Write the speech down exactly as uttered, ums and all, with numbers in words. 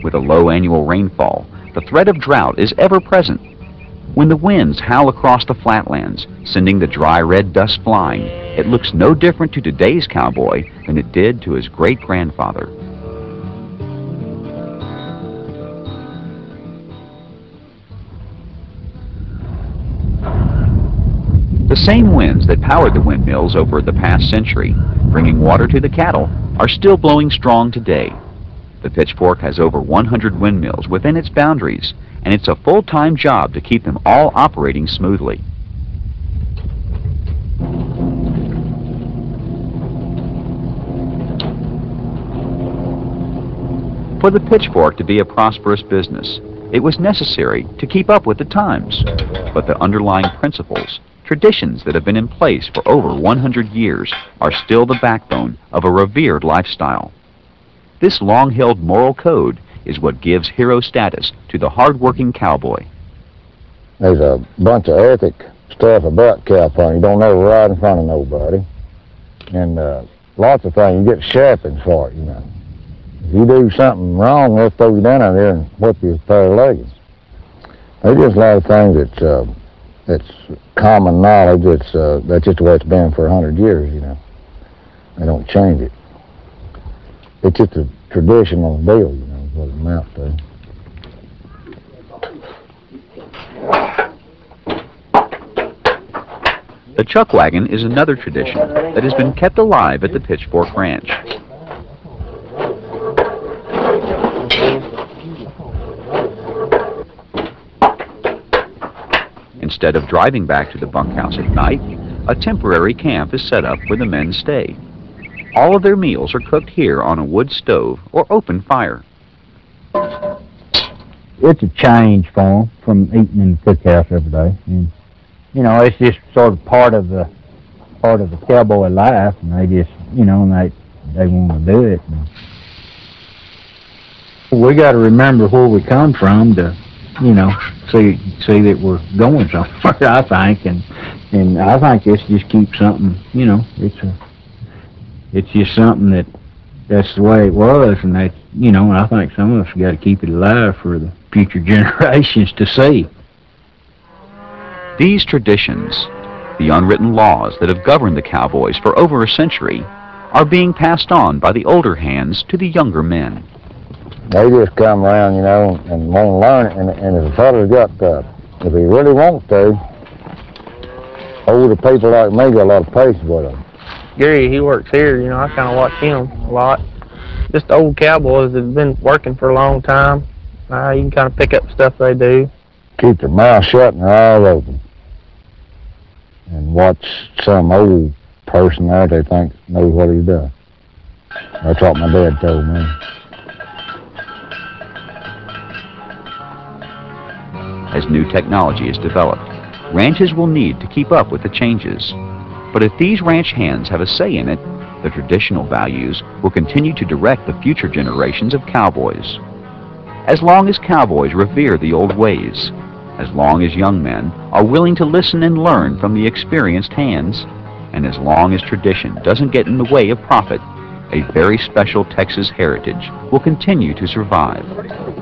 With a low annual rainfall, the threat of drought is ever present. When the winds howl across the flatlands, sending the dry red dust flying, it looks no different to today's cowboy than it did to his great-grandfather. The same winds that powered the windmills over the past century, bringing water to the cattle, are still blowing strong today. The Pitchfork has over one hundred windmills within its boundaries, and it's a full-time job to keep them all operating smoothly. For the Pitchfork to be a prosperous business, it was necessary to keep up with the times, but the underlying principles, traditions that have been in place for over one hundred years are still the backbone of a revered lifestyle. This long-held moral code is what gives hero status to the hard-working cowboy. There's a bunch of ethic stuff about cowpony. You don't ever ride in front of nobody. And uh, lots of things. You get sharpened for it, you know. If you do something wrong, they'll throw you down out there and whip you with a pair of leggings. There's just a lot of things that's, uh, that's common knowledge. It's, uh, that's just the way it's been for a hundred years, you know. They don't change it. It's just a traditional deal, you know, is what it amounts to. The chuck wagon is another tradition that has been kept alive at the Pitchfork Ranch. Instead of driving back to the bunkhouse at night, a temporary camp is set up where the men stay. All of their meals are cooked here on a wood stove or open fire. It's a change for them from eating in the cookhouse every day. And, you know, it's just sort of part of the part of the cowboy life, and they just, you know, and they they want to do it. And we got to remember where we come from to, you know, see see that we're going somewhere. I think, and and I think it's just keep something. You know, it's a it's just something that that's the way it was, and that, you know, I think some of us got to keep it alive for the future generations to see. These traditions, the unwritten laws that have governed the cowboys for over a century, are being passed on by the older hands to the younger men. They just come around, you know, and want to learn it, and, and if a fella's got, uh, if he really wants to, older people like me got a lot of patience with them. Gary, he works here, you know, I kind of watch him a lot. Just old cowboys that have been working for a long time. Uh, you can kind of pick up stuff they do. Keep their mouth shut and their eyes open. And watch some old person there they think knows what he's done. That's what my dad told me. As new technology is developed, ranches will need to keep up with the changes. But if these ranch hands have a say in it, the traditional values will continue to direct the future generations of cowboys. As long as cowboys revere the old ways, as long as young men are willing to listen and learn from the experienced hands, and as long as tradition doesn't get in the way of profit, a very special Texas heritage will continue to survive.